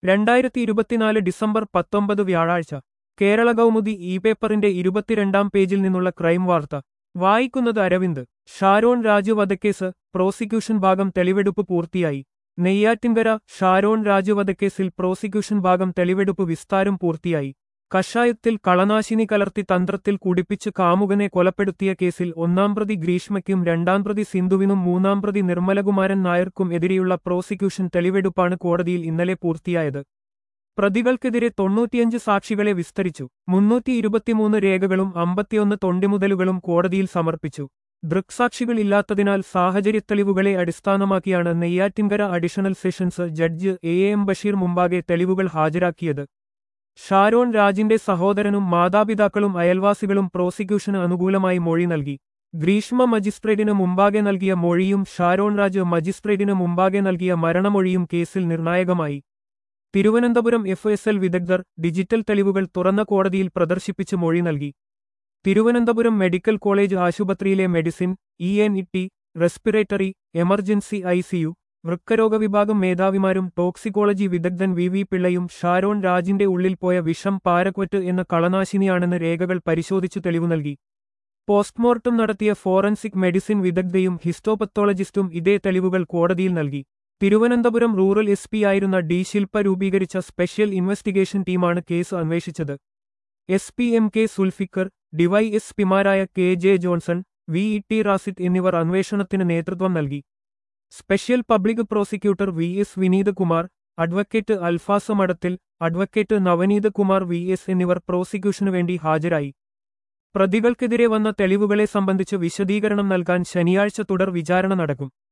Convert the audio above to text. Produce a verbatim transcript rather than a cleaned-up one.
രണ്ടായിരത്തി ഇരുപത്തിനാല് ഡിസംബർ പത്തൊമ്പത് വ്യാഴാഴ്ച കേരള കൗമുദി ഇ പേപ്പറിന്റെ ഇരുപത്തിരണ്ടാം പേജിൽ നിന്നുള്ള ക്രൈം വാർത്ത വായിക്കുന്നത് അരവിന്ദ്. ഷാരോൺ രാജു വധക്കേസ് പ്രോസിക്യൂഷൻ ഭാഗം തെളിവെടുപ്പ് പൂർത്തിയായി. നെയ്യാറ്റിൻകര ഷാരോൺ രാജു വധക്കേസിൽ പ്രോസിക്യൂഷൻ ഭാഗം തെളിവെടുപ്പ് വിസ്താരം പൂർത്തിയായി. കഷായത്തിൽ കളനാശിനി കലർത്തി തന്ത്രത്തിൽ കുടിപ്പിച്ച് കാമുകനെ കൊലപ്പെടുത്തിയ കേസിൽ ഒന്നാം പ്രതി ഗ്രീഷ്മയ്ക്കും രണ്ടാം പ്രതി സിന്ധുവിനും മൂന്നാം പ്രതി നിർമ്മലകുമാരൻ നായർക്കും എതിരെയുള്ള പ്രോസിക്യൂഷൻ തെളിവെടുപ്പാണ് കോടതിയിൽ ഇന്നലെ പൂർത്തിയായത്. പ്രതികൾക്കെതിരെ തൊണ്ണൂറ്റിയഞ്ച് സാക്ഷികളെ വിസ്തരിച്ചു. മുന്നൂറ്റി ഇരുപത്തിമൂന്ന് രേഖകളും അമ്പത്തിയൊന്ന് തൊണ്ടിമുതലുകളും കോടതിയിൽ സമർപ്പിച്ചു. ദൃക്സാക്ഷികൾ ഇല്ലാത്തതിനാൽ സാഹചര്യത്തെളിവുകളെ അടിസ്ഥാനമാക്കിയാണ് Neyyattinkara additional sessions judge A M Basheer മുമ്പാകെ തെളിവുകൾ ഹാജരാക്കിയത്. ഷാരോൺ രാജിന്റെ സഹോദരനും മാതാപിതാക്കളും അയൽവാസികളും പ്രോസിക്യൂഷന് അനുകൂലമായി മൊഴി നൽകി. ഗ്രീഷ്മ മജിസ്ട്രേറ്റിന് മുമ്പാകെ നൽകിയ മൊഴിയും ഷാരോൺ രാജ് മജിസ്ട്രേറ്റിന് മുമ്പാകെ നൽകിയ മരണമൊഴിയും കേസിൽ നിർണായകമായി. തിരുവനന്തപുരം എഫ് എസ് എൽ വിദഗ്ധർ ഡിജിറ്റൽ തെളിവുകൾ തുറന്ന കോടതിയിൽ പ്രദർശിപ്പിച്ച് മൊഴി നൽകി. തിരുവനന്തപുരം മെഡിക്കൽ കോളേജ് ആശുപത്രിയിലെ medicine, E N E T, respiratory, emergency I C U, വൃക്കരോഗ വിഭാഗം മേധാവിമാരും ടോക്സിക്കോളജി വിദഗ്ധൻ വി വി പിള്ളയും ഷാരോൺ രാജിന്റെ ഉള്ളിൽ പോയ വിഷം പാരക്വറ്റ് എന്ന കളനാശിനിയാണെന്ന് രേഖകൾ പരിശോധിച്ചു തെളിവു നൽകി. പോസ്റ്റ്മോർട്ടം നടത്തിയ ഫോറൻസിക് മെഡിസിൻ വിദഗ്ധയും ഹിസ്റ്റോപത്തോളജിസ്റ്റും ഇതേ തെളിവുകൾ കോടതിയിൽ നൽകി. തിരുവനന്തപുരം റൂറൽ എസ് പി ആയിരുന്ന ഡി ശിൽപ രൂപീകരിച്ച സ്പെഷ്യൽ ഇൻവെസ്റ്റിഗേഷൻ ടീമാണ് കേസ് അന്വേഷിച്ചത്. S P M K Sulfikar, DY S പിമാരായ K J Johnson, V E T Rasit എന്നിവർ അന്വേഷണത്തിന് നേതൃത്വം നൽകി. Special public prosecutor V S Vineeth Kumar, advocate Alfasa Madathil, advocate Navaneeth Kumar V S എന്നിവർ പ്രോസിക്യൂഷനു വേണ്ടി ഹാജരായി. പ്രതികൾക്കെതിരെ വന്ന തെളിവുകളെ സംബന്ധിച്ച് വിശദീകരണം നൽകാൻ ശനിയാഴ്ച തുടർ വിചാരണ നടക്കും.